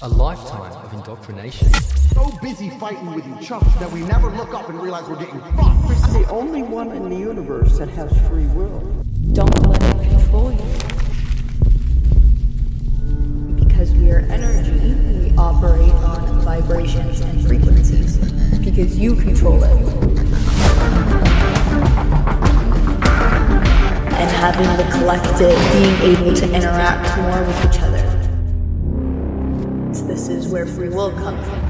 A lifetime of indoctrination. So busy fighting with each other that we never look up and realize we're getting fucked. I'm the only one in the universe that has free will. Don't let it control you. Because we are energy, we operate on vibrations and frequencies. Because you control it. And having the collective, being able to interact more with each other. This is where free will comes from.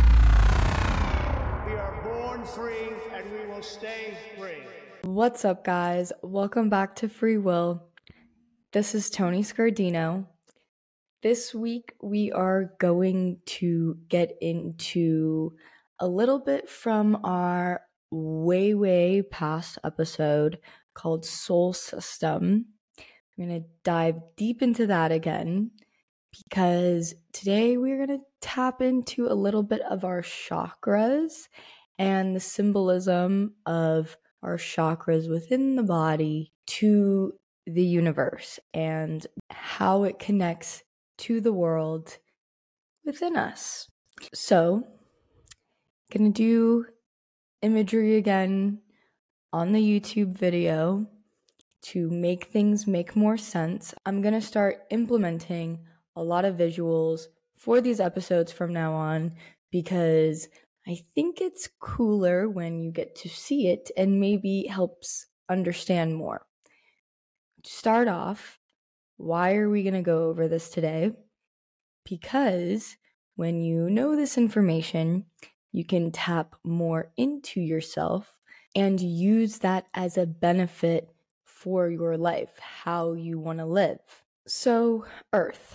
We are born free and we will stay free. What's up, guys? Welcome back to Free Will. This is Tony Scardino. This week we are going to get into a little bit from our way past episode called Soul System. I'm going to dive deep into that again because today we're going to tap into a little bit of our chakras and the symbolism of our chakras within the body to the universe and how it connects to the world within us. So, gonna do imagery again on the YouTube video to make things make more sense. I'm gonna start implementing a lot of visuals for these episodes from now on because I think it's cooler when you get to see it and maybe helps understand more. To start off, why are we going to go over this today? Because when you know this information, you can tap more into yourself and use that as a benefit for your life, how you want to live. So, Earth,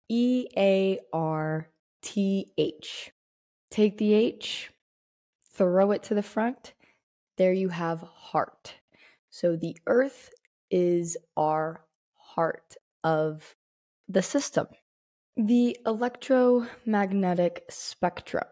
E-A-R-T-H. Take the H, throw it to the front. There you have heart. So the Earth is our heart of the system. The electromagnetic spectrum.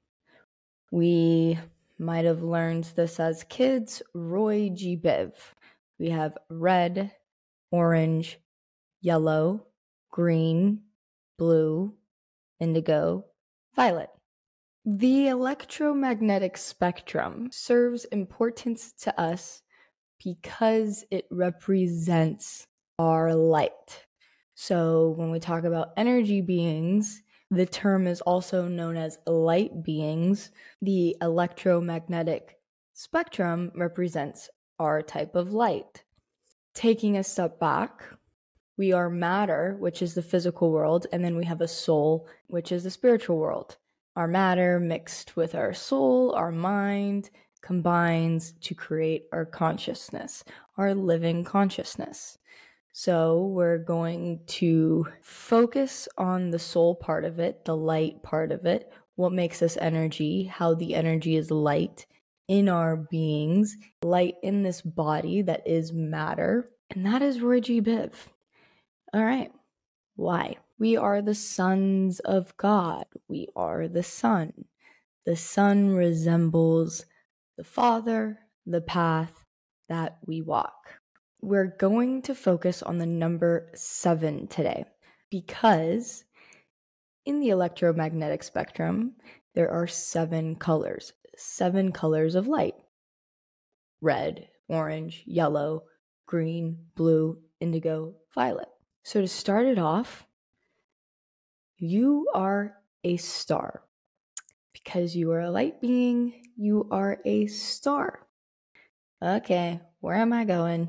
We might have learned this as kids, Roy G. Biv. We have red, orange, yellow, green, blue, indigo, violet. The electromagnetic spectrum serves importance to us because it represents our light. So when we talk about energy beings, the term is also known as light beings. The electromagnetic spectrum represents our type of light. Taking a step back, we are matter, which is the physical world, and then we have a soul, which is the spiritual world. Our matter mixed with our soul, our mind, combines to create our consciousness, our living consciousness. So we're going to focus on the soul part of it, the light part of it, what makes us energy, how the energy is light in our beings, light in this body that is matter, and that is Roy G. Biv. All right, why? We are the sons of God. We are the sun. The sun resembles the Father, the path that we walk. We're going to focus on the number 7 today because in the electromagnetic spectrum, there are 7 colors of light. Red, orange, yellow, green, blue, indigo, violet. So to start it off, you are a star. Because you are a light being, you are a star. Okay, where am I going?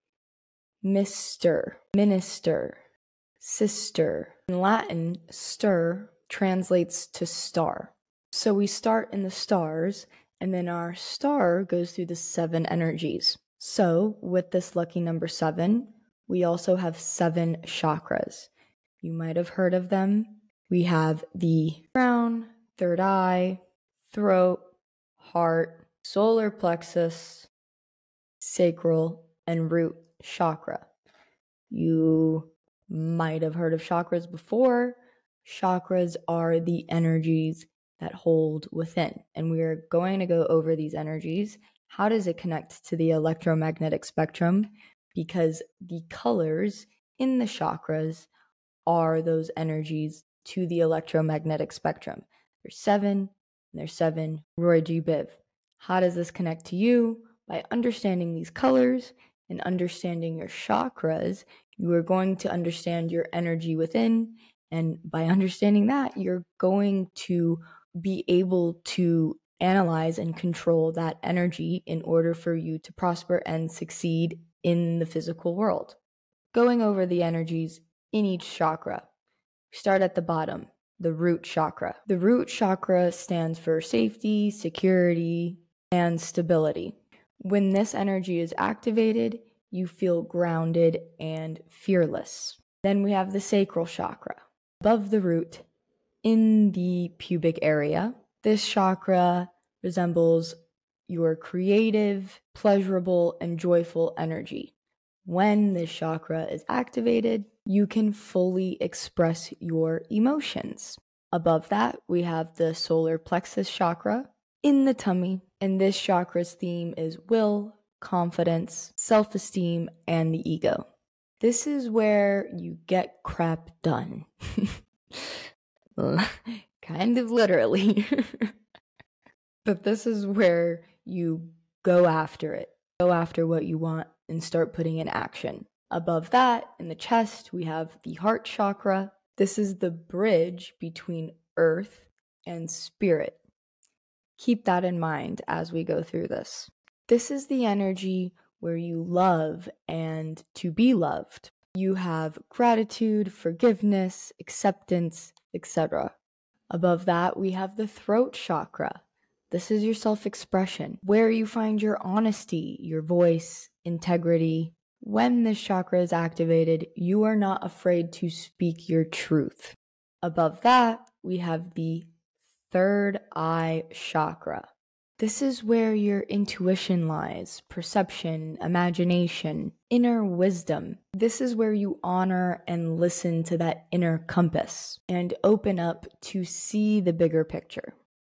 Mr., minister, sister. In Latin, stir translates to star. So we start in the stars, and then our star goes through the 7 energies. So with this lucky number 7, we also have 7 chakras. You might have heard of them. We have the crown, third eye, throat, heart, solar plexus, sacral, and root chakra. You might have heard of chakras before. Chakras are the energies that hold within, and we are going to go over these energies. How does it connect to the electromagnetic spectrum? Because the colors in the chakras are those energies to the electromagnetic spectrum. There's 7, and there's 7 Roy G. Biv. How does this connect to you? By understanding these colors and understanding your chakras, you are going to understand your energy within. And by understanding that, you're going to be able to analyze and control that energy in order for you to prosper and succeed in the physical world. Going over the energies in each chakra. Start at the bottom, the root chakra. The root chakra stands for safety, security, and stability. When this energy is activated, you feel grounded and fearless. Then we have the sacral chakra. Above the root, in the pubic area, this chakra resembles your creative, pleasurable, and joyful energy. When this chakra is activated, you can fully express your emotions. Above that, we have the solar plexus chakra in the tummy, and this chakra's theme is will, confidence, self-esteem, and the ego. This is where you get crap done. Kind of literally. But this is where you go after it. Go after what you want and start putting in action. Above that, in the chest, we have the heart chakra. This is the bridge between earth and spirit. Keep that in mind as we go through this. This is the energy where you love and to be loved. You have gratitude, forgiveness, acceptance, etc. Above that, we have the throat chakra. This is your self-expression, where you find your honesty, your voice, integrity. When this chakra is activated, you are not afraid to speak your truth. Above that, we have the third eye chakra. This is where your intuition lies, perception, imagination, inner wisdom. This is where you honor and listen to that inner compass and open up to see the bigger picture.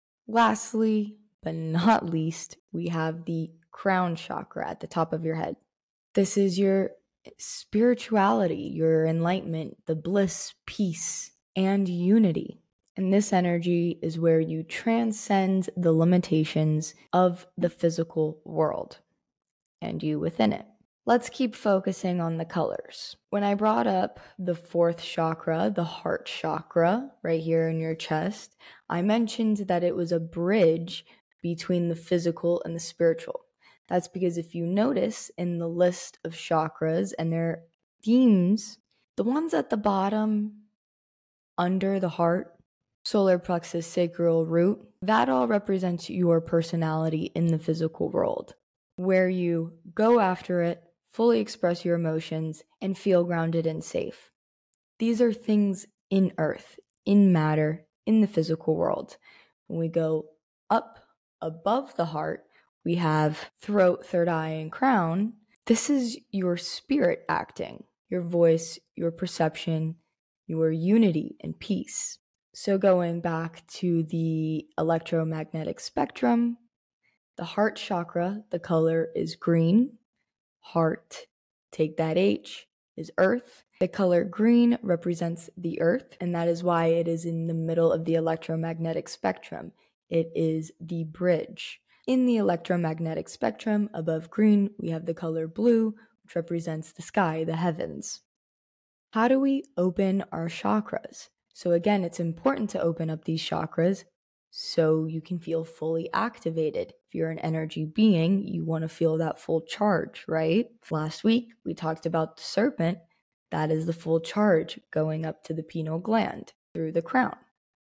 Lastly, but not least, we have the crown chakra at the top of your head. This is your spirituality, your enlightenment, the bliss, peace, and unity. And this energy is where you transcend the limitations of the physical world and you within it. Let's keep focusing on the colors. When I brought up the fourth chakra, the heart chakra, right here in your chest, I mentioned that it was a bridge between the physical and the spiritual. That's because if you notice in the list of chakras and their themes, the ones at the bottom under the heart, solar plexus, sacral, root, that all represents your personality in the physical world, where you go after it, fully express your emotions, and feel grounded and safe. These are things in earth, in matter, in the physical world. When we go up above the heart, we have throat, third eye, and crown. This is your spirit acting, your voice, your perception, your unity and peace. So going back to the electromagnetic spectrum, the heart chakra, the color is green. Heart, take that H, is earth. The color green represents the earth, and that is why it is in the middle of the electromagnetic spectrum. It is the bridge. In the electromagnetic spectrum, above green, we have the color blue, which represents the sky, the heavens. How do we open our chakras? So again, it's important to open up these chakras so you can feel fully activated. If you're an energy being, you want to feel that full charge, right? Last week, we talked about the serpent. That is the full charge going up to the pineal gland through the crown.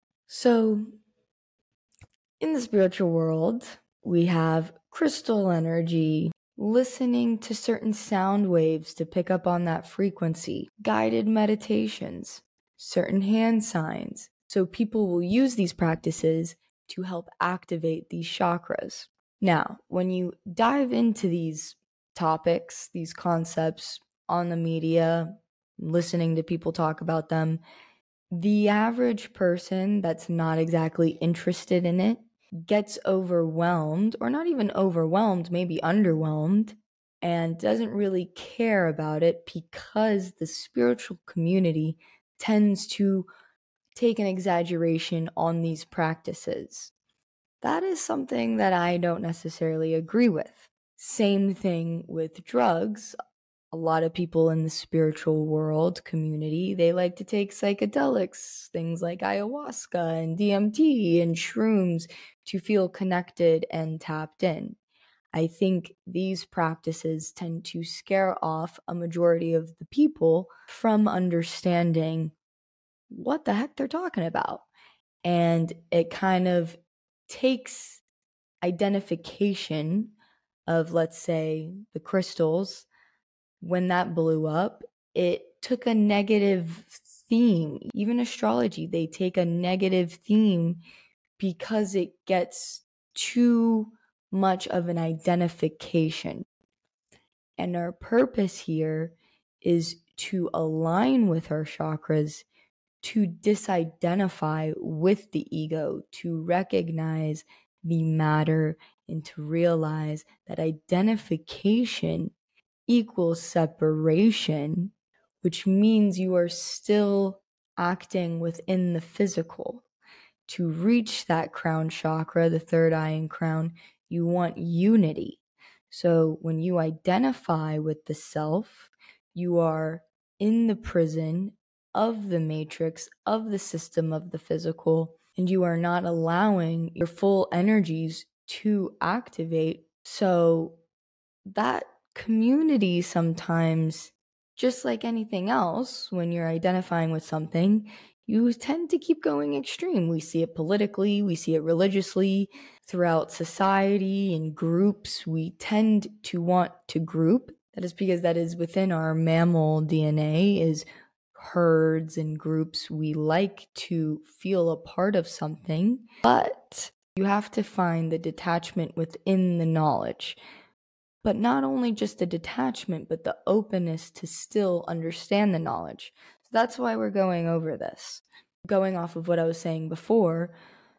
So in the spiritual world, we have crystal energy, listening to certain sound waves to pick up on that frequency, guided meditations, certain hand signs. So people will use these practices to help activate these chakras. Now, when you dive into these topics, these concepts on the media, listening to people talk about them, the average person that's not exactly interested in it gets overwhelmed, or not even overwhelmed, maybe underwhelmed, and doesn't really care about it because the spiritual community tends to take an exaggeration on these practices. That is something that I don't necessarily agree with. Same thing with drugs. A lot of people in the spiritual world community, they like to take psychedelics, things like ayahuasca and DMT and shrooms to feel connected and tapped in. I think these practices tend to scare off a majority of the people from understanding what the heck they're talking about. And it kind of takes identification of, let's say, the crystals. When that blew up, it took a negative theme. Even astrology, they take a negative theme because it gets too much of an identification. And our purpose here is to align with our chakras, to disidentify with the ego, to recognize the matter, and to realize that identification equals separation, which means you are still acting within the physical. To reach that crown chakra, the third eye and crown, you want unity. So when you identify with the self, you are in the prison of the matrix, of the system of the physical, and you are not allowing your full energies to activate. So that community sometimes, just like anything else, when you're identifying with something, you tend to keep going extreme. We see it politically, we see it religiously, throughout society and groups. We tend to want to group. That is because that is within our mammal DNA, is herds and groups. We like to feel a part of something, but you have to find the detachment within the knowledge. But not only just the detachment, but the openness to still understand the knowledge. So that's why we're going over this. Going off of what I was saying before,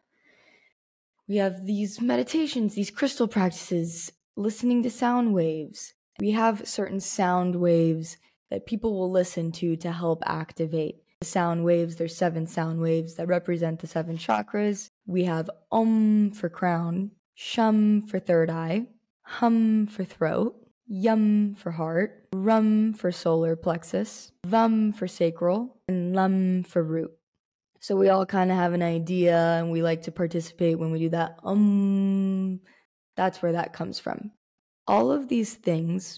we have these meditations, these crystal practices, listening to sound waves. We have certain sound waves that people will listen to help activate the sound waves. There's 7 sound waves that represent the 7 chakras. We have Om for crown, Shum for third eye, Hum for throat, Yum for heart, Rum for solar plexus, Vum for sacral, and Lum for root. So we all kind of have an idea, and we like to participate when we do that. That's where that comes from. All of these things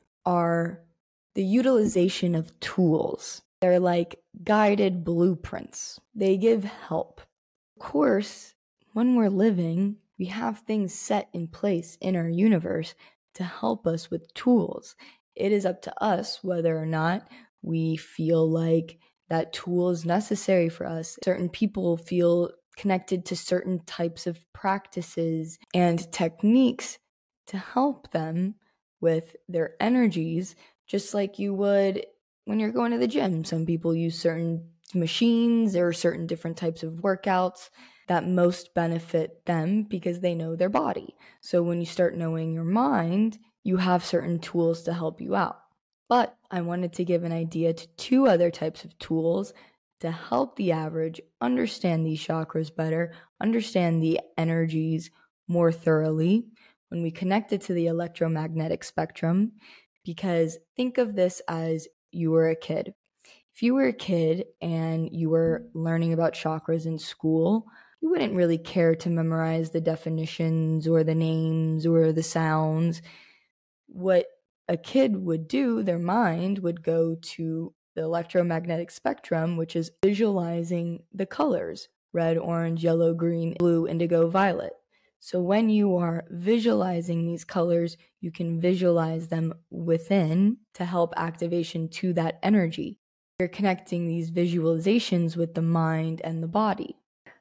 are the utilization of tools. They're like guided blueprints. They give help. Of course, when we're living, we have things set in place in our universe to help us with tools. It is up to us whether or not we feel like that tool is necessary for us. Certain people feel connected to certain types of practices and techniques to help them with their energies, just like you would when you're going to the gym. Some people use certain machines or certain different types of workouts that most benefit them because they know their body. So when you start knowing your mind, you have certain tools to help you out. But I wanted to give an idea to 2 other types of tools to help the average understand these chakras better, understand the energies more thoroughly when we connect it to the electromagnetic spectrum. Because think of this as you were a kid. If you were a kid and you were learning about chakras in school, you wouldn't really care to memorize the definitions or the names or the sounds. What a kid would do, their mind would go to the electromagnetic spectrum, which is visualizing the colors: red, orange, yellow, green, blue, indigo, violet. So when you are visualizing these colors, you can visualize them within to help activation to that energy. You're connecting these visualizations with the mind and the body.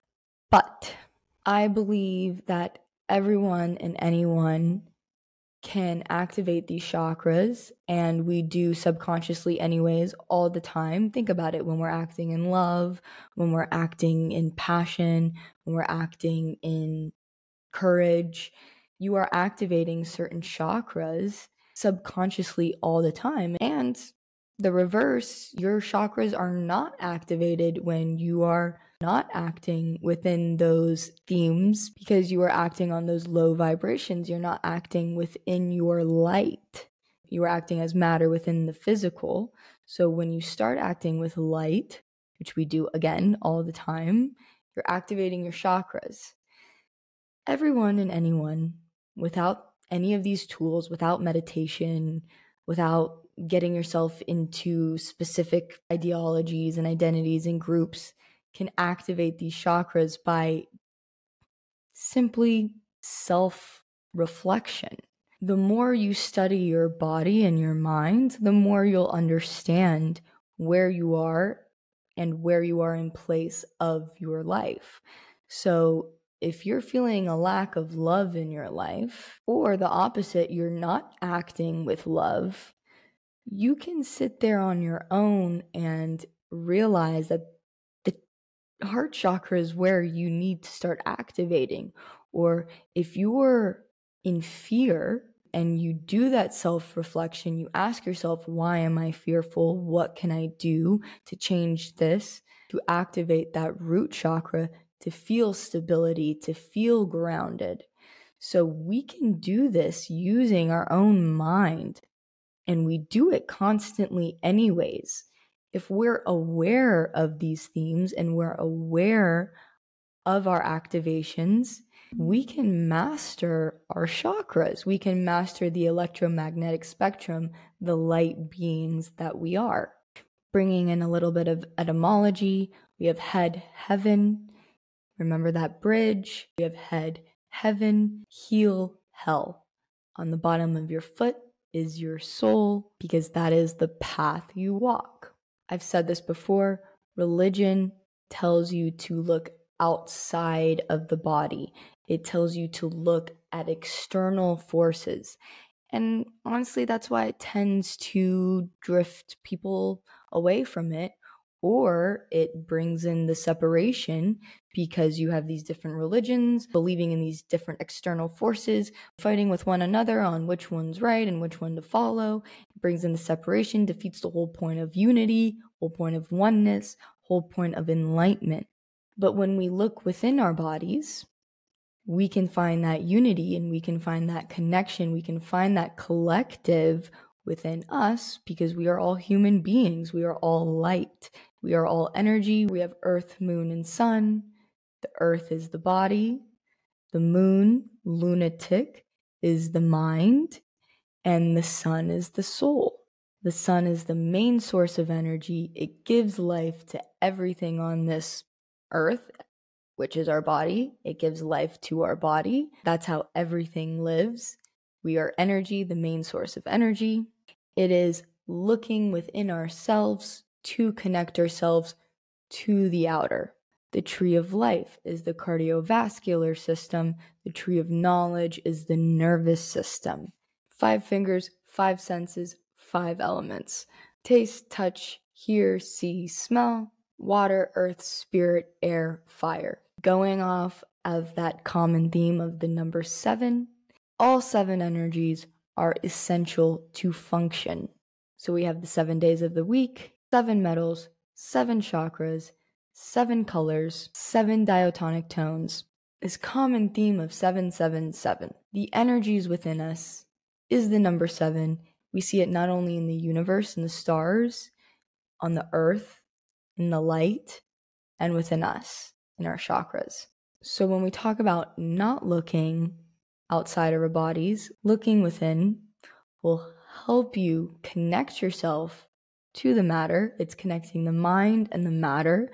But I believe that everyone and anyone can activate these chakras, and we do subconsciously anyways all the time. Think about it: when we're acting in love, when we're acting in passion, when we're acting in courage, you are activating certain chakras subconsciously all the time. And The reverse, your chakras are not activated when you are not acting within those themes because you are acting on those low vibrations. You're not acting within your light. You are acting as matter within the physical. So when you start acting with light, which we do again all the time, you're activating your chakras. Everyone and anyone, without any of these tools, without meditation, without getting yourself into specific ideologies and identities and groups, can activate these chakras by simply self-reflection. The more you study your body and your mind, the more you'll understand where you are and where you are in place of your life. So if you're feeling a lack of love in your life, or the opposite, you're not acting with love, you can sit there on your own and realize that the heart chakra is where you need to start activating. Or if you're in fear and you do that self-reflection, you ask yourself, why am I fearful? What can I do to change this? To activate that root chakra, to feel stability, to feel grounded. So we can do this using our own mind, and we do it constantly anyways. If we're aware of these themes and we're aware of our activations, we can master our chakras. We can master the electromagnetic spectrum, the light beings that we are. Bringing in a little bit of etymology, we have head, heaven. Remember that bridge? We have head, heaven, heel, hell. On the bottom of your foot is your soul, because that is the path you walk. I've said this before, religion tells you to look outside of the body. It tells you to look at external forces. And honestly, that's why it tends to drift people away from it, or it brings in the separation because you have these different religions believing in these different external forces, fighting with one another on which one's right and which one to follow. It brings in the separation, defeats the whole point of unity, whole point of oneness, whole point of enlightenment. But when we look within our bodies, we can find that unity and we can find that connection. We can find that collective within us because we are all human beings. We are all light. We are all energy. We have earth, moon, and sun. The earth is the body. The moon, lunatic, is the mind. And the sun is the soul. The sun is the main source of energy. It gives life to everything on this earth, which is our body. It gives life to our body. That's how everything lives. We are energy, the main source of energy. It is looking within ourselves to connect ourselves to the outer. The tree of life is the cardiovascular system. The tree of knowledge is the nervous system. 5 fingers, 5 senses, 5 elements. Taste, touch, hear, see, smell. Water, earth, spirit, air, fire. Going off of that common theme of the number 7, all 7 energies are essential to function. So we have the 7 days of the week, 7 metals, 7 chakras, 7 colors, 7 diatonic tones. This common theme of 777. The energies within us is the number 7. We see it not only in the universe and the stars, on the earth, in the light, and within us, in our chakras. So when we talk about not looking outside of our bodies, looking within will help you connect yourself to the matter. It's connecting the mind and the matter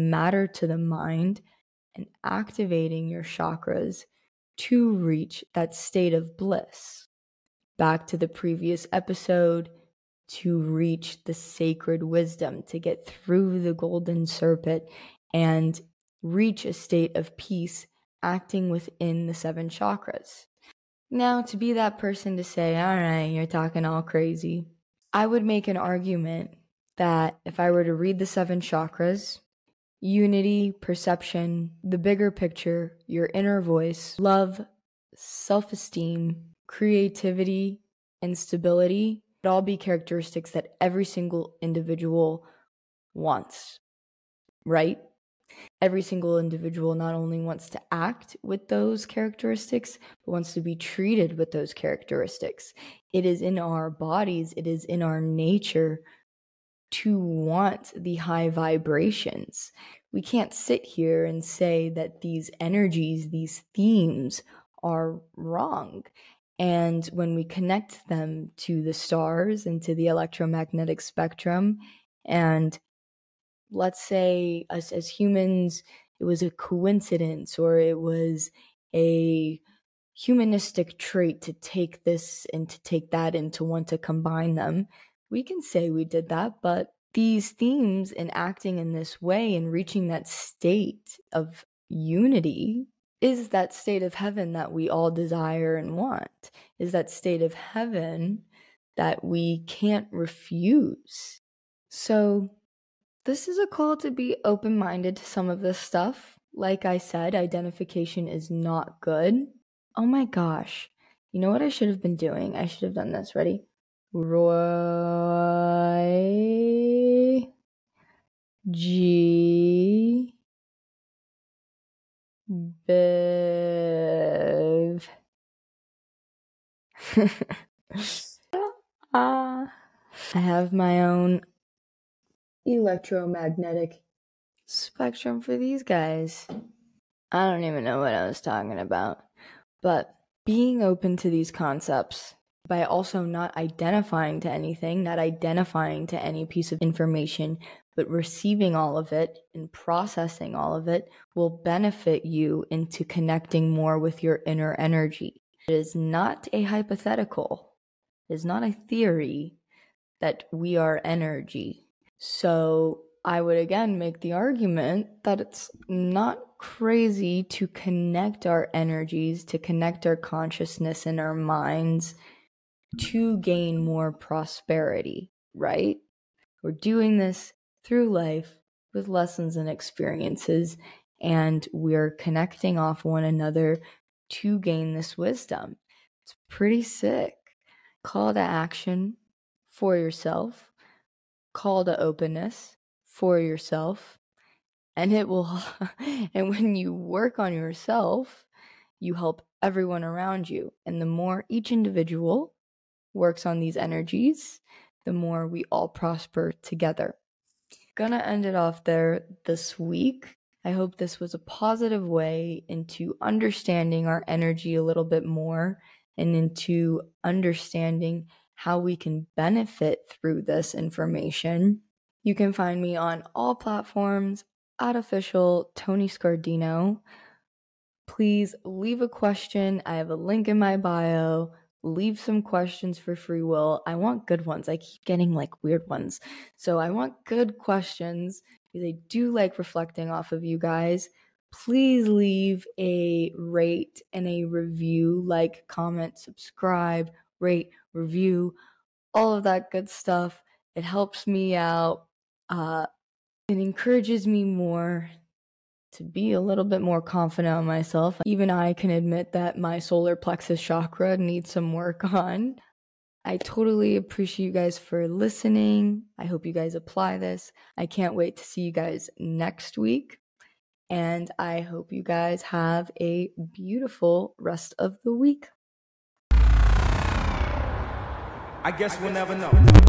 to the mind, and activating your chakras to reach that state of bliss. Back to the previous episode, to reach the sacred wisdom, to get through the golden serpent and reach a state of peace acting within the 7 chakras. Now, to be that person to say, all right, you're talking all crazy, I would make an argument that if I were to read the 7 chakras, unity, perception, the bigger picture, your inner voice, love, self-esteem, creativity, and stability, all be characteristics that every single individual wants, right? Every single individual not only wants to act with those characteristics, but wants to be treated with those characteristics. It is in our bodies, it is in our nature to want the high vibrations. We can't sit here and say that these energies, these themes are wrong. And when we connect them to the stars and to the electromagnetic spectrum, and let's say us as humans, it was a coincidence or it was a humanistic trait to take this and to take that and to want to combine them, we can say we did that. But these themes and acting in this way and reaching that state of unity is that state of heaven that we all desire and want, is that state of heaven that we can't refuse. So this is a call to be open-minded to some of this stuff. Like I said, identification is not good. Oh my gosh. You know what I should have been doing? I should have done this. Ready? Roy G Bev. I have my own electromagnetic spectrum for these guys. I don't even know what I was talking about. But being open to these concepts by also not identifying to anything, not identifying to any piece of information, but receiving all of it and processing all of it will benefit you into connecting more with your inner energy. It is not a hypothetical. It is not a theory that we are energy. So I would again make the argument that it's not crazy to connect our energies, to connect our consciousness and our minds to gain more prosperity, right? We're doing this through life with lessons and experiences, and we're connecting off one another to gain this wisdom. It's pretty sick. Call to action for yourself. Call to openness for yourself. And it will, and when you work on yourself, you help everyone around you. And the more each individual works on these energies, the more we all prosper together. Gonna end it off there this week. I hope this was a positive way into understanding our energy a little bit more and into understanding how we can benefit through this information. You can find me on all platforms at official Tony Scardino. Please leave a question. I have a link in my bio. Leave some questions for free will. I want good ones. I keep getting like weird ones. So I want good questions because I do like reflecting off of you guys. Please leave a rate and a review, like, comment, subscribe, rate, review, all of that good stuff. It helps me out. It encourages me more to be a little bit more confident on myself. Even I can admit that my solar plexus chakra needs some work on. I totally appreciate you guys for listening. I hope you guys apply this. I can't wait to see you guys next week. And I hope you guys have a beautiful rest of the week. I guess we'll never know.